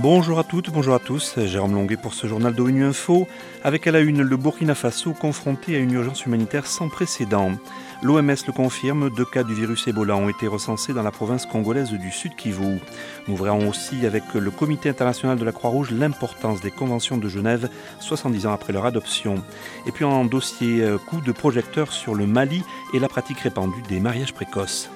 Bonjour à toutes, bonjour à tous, Jérôme Longuet pour ce journal d'ONU Info. Avec à la une, le Burkina Faso confronté à une urgence humanitaire sans précédent. L'OMS le confirme, 2 cas du virus Ebola ont été recensés dans la province congolaise du Sud Kivu. Nous verrons aussi avec le Comité international de la Croix-Rouge l'importance des conventions de Genève 70 ans après leur adoption. Et puis en dossier, coup de projecteur sur le Mali et la pratique répandue des mariages précoces.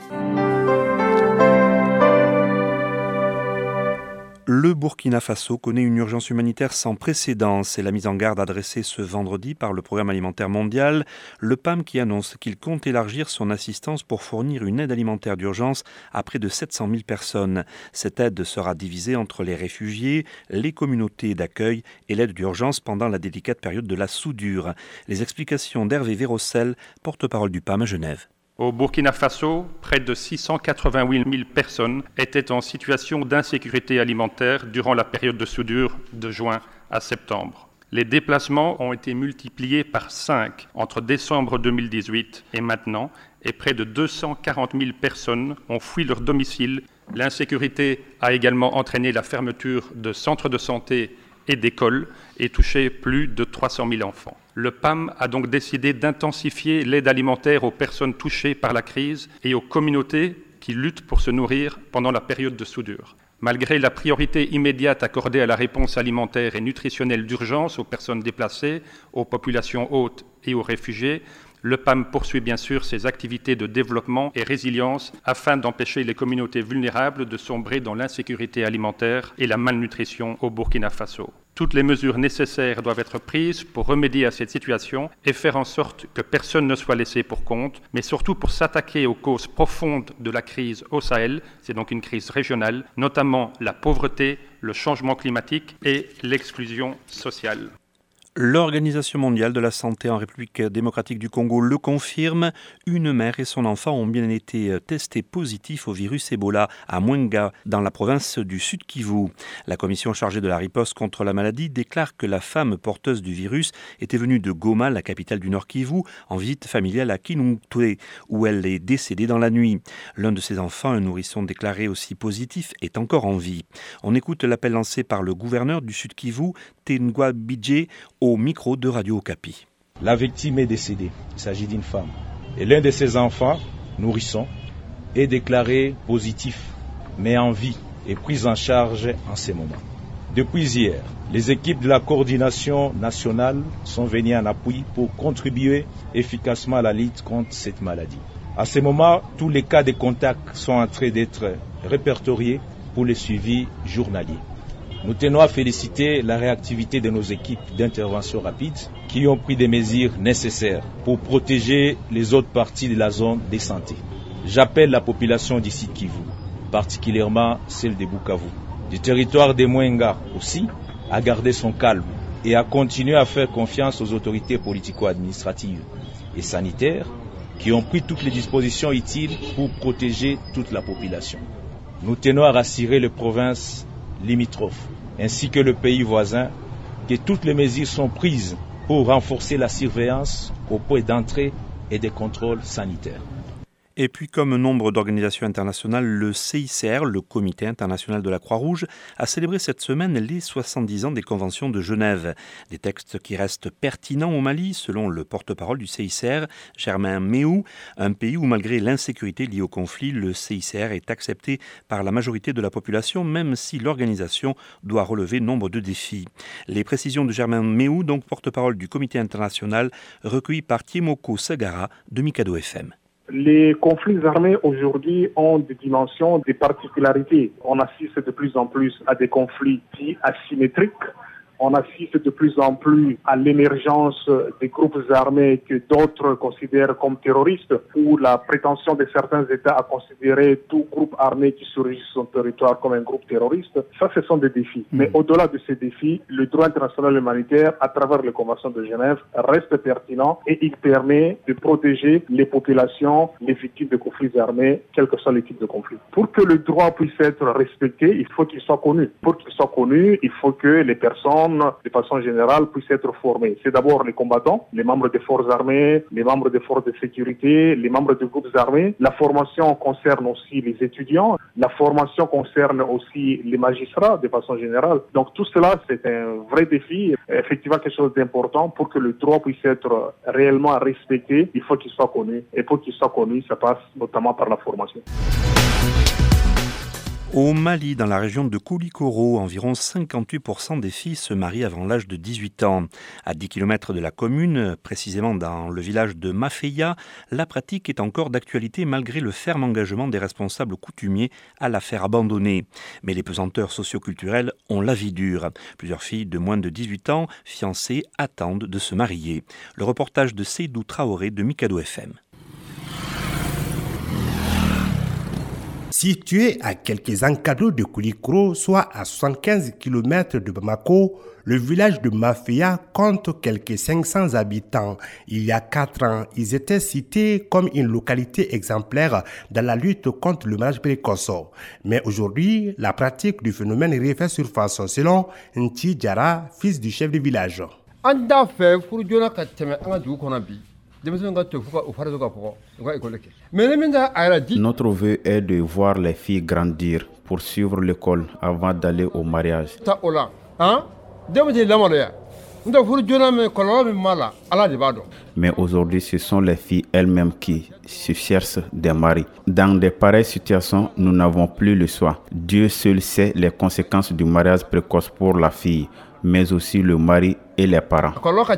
Le Burkina Faso connaît une urgence humanitaire sans précédent. C'est la mise en garde adressée ce vendredi par le Programme alimentaire mondial, le PAM, qui annonce qu'il compte élargir son assistance pour fournir une aide alimentaire d'urgence à près de 700 000 personnes. Cette aide sera divisée entre les réfugiés, les communautés d'accueil et l'aide d'urgence pendant la délicate période de la soudure. Les explications d'Hervé Vérossel, porte-parole du PAM à Genève. Au Burkina Faso, près de 688 000 personnes étaient en situation d'insécurité alimentaire durant la période de soudure de juin à septembre. Les déplacements ont été multipliés par 5 entre décembre 2018 et maintenant, et près de 240 000 personnes ont fui leur domicile. L'insécurité a également entraîné la fermeture de centres de santé et d'écoles et touché plus de 300 000 enfants. Le PAM a donc décidé d'intensifier l'aide alimentaire aux personnes touchées par la crise et aux communautés qui luttent pour se nourrir pendant la période de soudure. Malgré la priorité immédiate accordée à la réponse alimentaire et nutritionnelle d'urgence aux personnes déplacées, aux populations hôtes et aux réfugiés, le PAM poursuit bien sûr ses activités de développement et résilience afin d'empêcher les communautés vulnérables de sombrer dans l'insécurité alimentaire et la malnutrition au Burkina Faso. Toutes les mesures nécessaires doivent être prises pour remédier à cette situation et faire en sorte que personne ne soit laissé pour compte, mais surtout pour s'attaquer aux causes profondes de la crise au Sahel, c'est donc une crise régionale, notamment la pauvreté, le changement climatique et l'exclusion sociale. L'Organisation mondiale de la santé en République démocratique du Congo le confirme. Une mère et son enfant ont bien été testés positifs au virus Ebola à Mwenga, dans la province du Sud Kivu. La commission chargée de la riposte contre la maladie déclare que la femme porteuse du virus était venue de Goma, la capitale du Nord Kivu, en visite familiale à Kinountwe, où elle est décédée dans la nuit. L'un de ses enfants, un nourrisson déclaré aussi positif, est encore en vie. On écoute l'appel lancé par le gouverneur du Sud Kivu, Tengwa Bidje, au micro de Radio Okapi. La victime est décédée, il s'agit d'une femme. Et l'un de ses enfants, nourrisson, est déclaré positif, mais en vie et pris en charge en ces moments. Depuis hier, les équipes de la coordination nationale sont venues en appui pour contribuer efficacement à la lutte contre cette maladie. À ce moment, tous les cas de contact sont en train d'être répertoriés pour le suivi journalier. Nous tenons à féliciter la réactivité de nos équipes d'intervention rapide qui ont pris des mesures nécessaires pour protéger les autres parties de la zone de santé. J'appelle la population du Sud Kivu, particulièrement celle de Bukavu, du territoire de Mwenga aussi, à garder son calme et à continuer à faire confiance aux autorités politico-administratives et sanitaires qui ont pris toutes les dispositions utiles pour protéger toute la population. Nous tenons à rassurer les provinces limitrophes, ainsi que le pays voisin, que toutes les mesures sont prises pour renforcer la surveillance au point d'entrée et des contrôles sanitaires. Et puis, comme nombre d'organisations internationales, le CICR, le Comité international de la Croix-Rouge, a célébré cette semaine les 70 ans des conventions de Genève. Des textes qui restent pertinents au Mali, selon le porte-parole du CICR, Germain Méhou, un pays où, malgré l'insécurité liée au conflit, le CICR est accepté par la majorité de la population, même si l'organisation doit relever nombre de défis. Les précisions de Germain Méhou, donc porte-parole du Comité international, recueillies par Tiemoko Sagara de Mikado FM. Les conflits armés aujourd'hui ont des dimensions, des particularités. On assiste de plus en plus à des conflits dits asymétriques. On assiste de plus en plus à l'émergence des groupes armés que d'autres considèrent comme terroristes, ou la prétention de certains États à considérer tout groupe armé qui surgit sur son territoire comme un groupe terroriste. Ça, ce sont des défis. Mais au-delà de ces défis, le droit international humanitaire, à travers les conventions de Genève, reste pertinent et il permet de protéger les populations, les victimes de conflits armés, quel que soit les types de conflits. Pour que le droit puisse être respecté, il faut qu'il soit connu. Pour qu'il soit connu, il faut que les personnes personnes, de façon générale, puissent être formées. C'est d'abord les combattants, les membres des forces armées, les membres des forces de sécurité, les membres des groupes armés. La formation concerne aussi les étudiants. La formation concerne aussi les magistrats, de façon générale. Donc tout cela, c'est un vrai défi, effectivement quelque chose d'important pour que le droit puisse être réellement respecté. Il faut qu'il soit connu. Et pour qu'il soit connu, ça passe notamment par la formation. Au Mali, dans la région de Koulikoro, environ 58% des filles se marient avant l'âge de 18 ans. À 10 km de la commune, précisément dans le village de Mafeya, la pratique est encore d'actualité malgré le ferme engagement des responsables coutumiers à la faire abandonner. Mais les pesanteurs socioculturelles ont la vie dure. Plusieurs filles de moins de 18 ans, fiancées, attendent de se marier. Le reportage de Seydou Traoré de Mikado FM. Situé à quelques encadrans de Koulikoro, soit à 75 km de Bamako, le village de Mafeya compte quelques 500 habitants. Il y a 4 ans, ils étaient cités comme une localité exemplaire dans la lutte contre le mariage précoce. Mais aujourd'hui, la pratique du phénomène refait surface, selon Nti Diara, fils du chef du village. Notre vœu est de voir les filles grandir pour suivre l'école avant d'aller au mariage. Mais aujourd'hui, ce sont les filles elles-mêmes qui se cherchent des maris. Dans de pareilles situations, nous n'avons plus le choix. Dieu seul sait les conséquences du mariage précoce pour la fille, mais aussi le mari et les parents.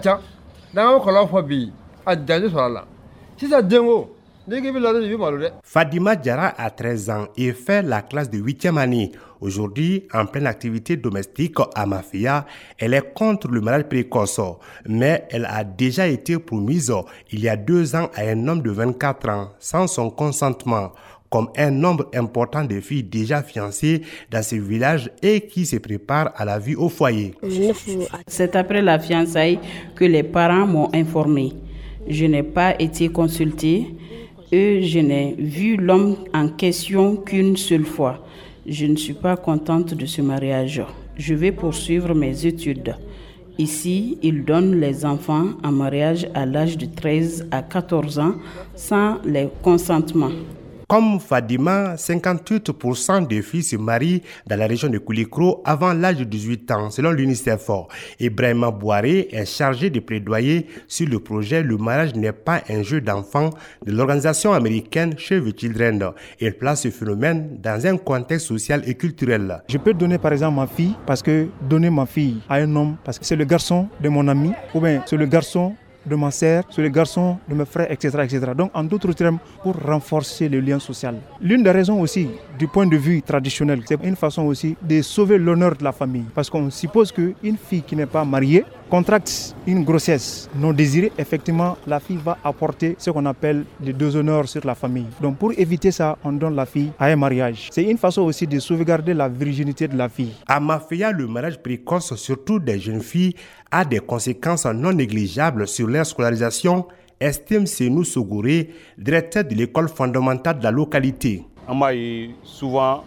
Fadima Diara a 13 ans et fait la classe de 8e année. Aujourd'hui, en pleine activité domestique à Mafeya, elle est contre le mariage précoce. Mais elle a déjà été promise il y a 2 ans à un homme de 24 ans, sans son consentement, comme un nombre important de filles déjà fiancées dans ce village et qui se préparent à la vie au foyer. C'est après la fiançaille que les parents m'ont informé. Je n'ai pas été consultée et je n'ai vu l'homme en question qu'une seule fois. Je ne suis pas contente de ce mariage. Je vais poursuivre mes études. Ici, ils donnent les enfants en mariage à l'âge de 13 à 14 ans sans les consentements. Comme Fadima, 58% des filles se marient dans la région de Koulikoro avant l'âge de 18 ans, selon l'UNICEF. Ibrahima Bouaré est chargé de plaidoyer sur le projet « Le mariage n'est pas un jeu d'enfant » de l'organisation américaine Save the Children. Il place ce phénomène dans un contexte social et culturel. Je peux donner par exemple ma fille, parce que donner ma fille à un homme, parce que c'est le garçon de mon ami, ou bien c'est le garçon de ma sœur, sur les garçons de mes frères, etc., etc. Donc, en d'autres termes, pour renforcer le lien social. L'une des raisons aussi, du point de vue traditionnel, c'est une façon aussi de sauver l'honneur de la famille. Parce qu'on suppose qu'une fille qui n'est pas mariée contracte une grossesse non désirée, effectivement, la fille va apporter ce qu'on appelle le déshonneur sur la famille. Donc, pour éviter ça, on donne la fille à un mariage. C'est une façon aussi de sauvegarder la virginité de la fille. À Mafeya, le mariage précoce, surtout des jeunes filles, a des conséquences non négligeables sur leur scolarisation, estime Senou Sogouré, directeur de l'école fondamentale de la localité. Souvent,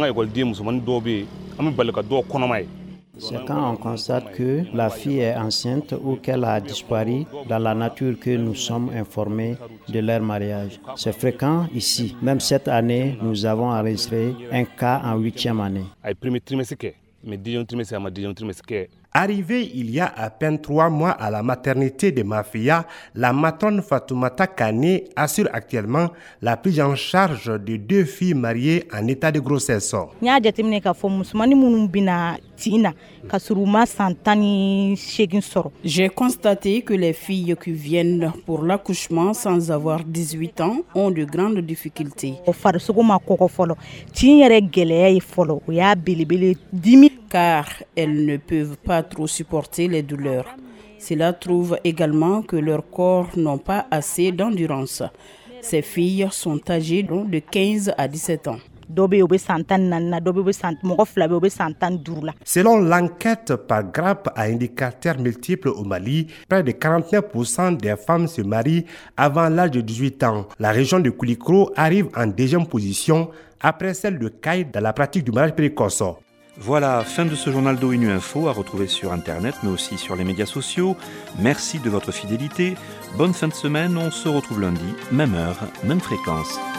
c'est quand on constate que la fille est enceinte ou qu'elle a disparu dans la nature que nous sommes informés de leur mariage. C'est fréquent ici. Même cette année, nous avons enregistré un cas en 8e année. Arrivée il y a à peine 3 mois à la maternité de Mafeya, la matrone Fatoumata Kane assure actuellement la prise en charge de 2 filles mariées en état de grossesse. J'ai constaté que les filles qui viennent pour l'accouchement sans avoir 18 ans ont de grandes difficultés. Car elles ne peuvent pas trop supporter les douleurs. Cela prouve également que leurs corps n'ont pas assez d'endurance. Ces filles sont âgées de 15 à 17 ans. Selon l'enquête par grappe à indicateurs multiples au Mali, près de 49% des femmes se marient avant l'âge de 18 ans. La région de Koulikoro arrive en 2e position après celle de Kaï dans la pratique du mariage précoce. Voilà, fin de ce journal d'ONU Info à retrouver sur Internet, mais aussi sur les médias sociaux. Merci de votre fidélité. Bonne fin de semaine, on se retrouve lundi, même heure, même fréquence.